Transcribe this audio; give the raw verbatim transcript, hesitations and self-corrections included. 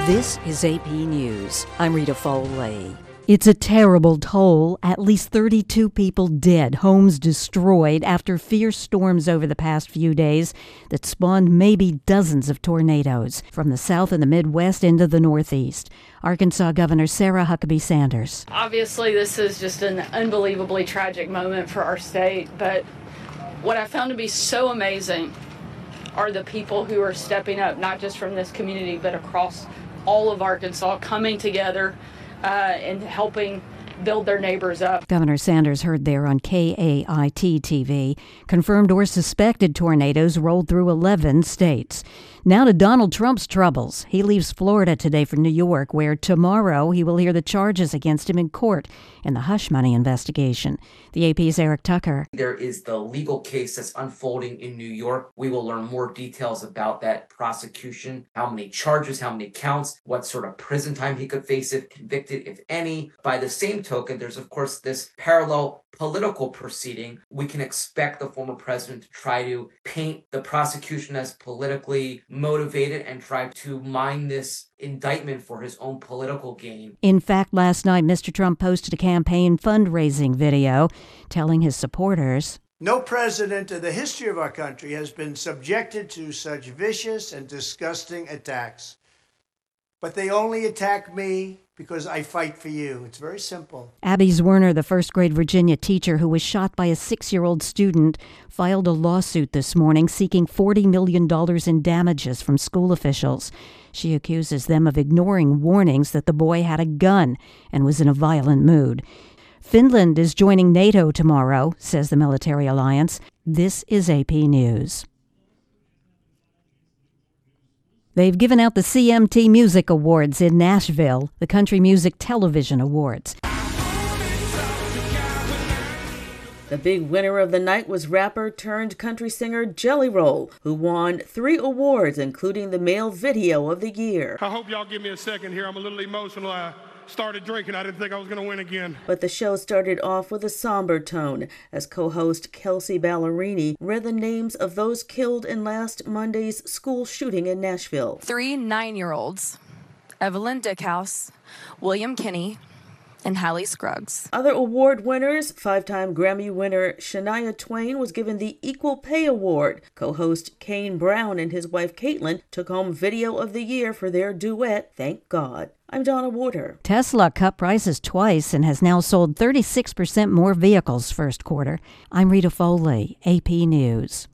This is A P News. I'm Rita Foley. It's a terrible toll. At least thirty-two people dead, homes destroyed after fierce storms over the past few days that spawned maybe dozens of tornadoes from the south and the Midwest into the Northeast. Arkansas Governor Sarah Huckabee Sanders. Obviously, this is just an unbelievably tragic moment for our state, but what I found to be so amazing are the people who are stepping up, not just from this community, but across all of Arkansas, coming together uh, and helping build their neighbors up. Governor Sanders heard there on K A I T T V. Confirmed or suspected tornadoes rolled through eleven states. Now to Donald Trump's troubles. He leaves Florida today for New York, where tomorrow he will hear the charges against him in court in the hush money investigation. The A P's Eric Tucker. There is the legal case that's unfolding in New York. We will learn more details about that prosecution, how many charges, how many counts, what sort of prison time he could face if convicted, if any. By the same token, there's of course this parallel political proceeding. We can expect the former president to try to paint the prosecution as politically motivated and try to mine this indictment for his own political gain. In fact, last night, Mister Trump posted a campaign fundraising video telling his supporters, "No president in the history of our country has been subjected to such vicious and disgusting attacks. But they only attack me because I fight for you." It's very simple. Abby Zwerner, the first-grade Virginia teacher who was shot by a six-year-old student, filed a lawsuit this morning seeking forty million dollars in damages from school officials. She accuses them of ignoring warnings that the boy had a gun and was in a violent mood. Finland is joining NATO tomorrow, says the military alliance. This is A P News. They've given out the C M T Music Awards in Nashville, the Country Music Television Awards. The big winner of the night was rapper turned country singer Jelly Roll, who won three awards, including the Male Video of the Year. I hope y'all give me a second here. I'm a little emotional. I started drinking. I didn't think I was going to win again. But the show started off with a somber tone as co-host Kelsey Ballerini read the names of those killed in last Monday's school shooting in Nashville. Three nine-year-olds, Evelyn Dickhouse, William Kinney, and Hallie Scruggs. Other award winners, five-time Grammy winner Shania Twain was given the Equal Pay Award. Co-host Kane Brown and his wife Caitlin took home Video of the Year for their duet, Thank God. I'm Donna Warder. Tesla cut prices twice and has now sold thirty-six percent more vehicles first quarter. I'm Rita Foley, A P News.